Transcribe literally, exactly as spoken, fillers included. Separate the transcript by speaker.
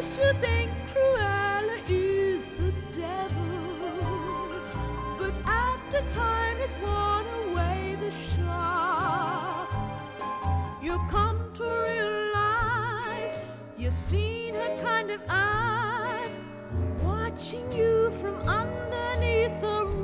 Speaker 1: first you think Cruella is the devil, but after time has worn away the shock, you come to realize you've seen her kind of eyes watching you from underneath the